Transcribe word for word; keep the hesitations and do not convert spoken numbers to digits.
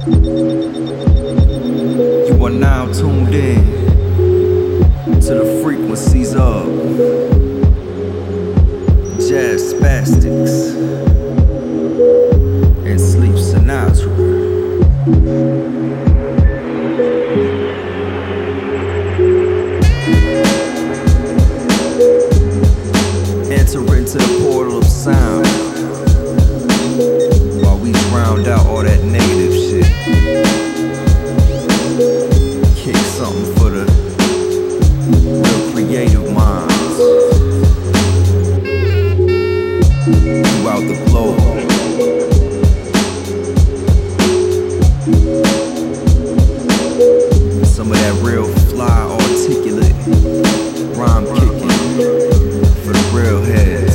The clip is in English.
You are now tuned in to the frequencies of Jazz Spastics and Sleep Sinatra. Enter into the portal of sound while we drowned out all that negative shit. Kick something for the real creative minds throughout the globe. Some of that real fly, articulate, rhyme kicking for the real head.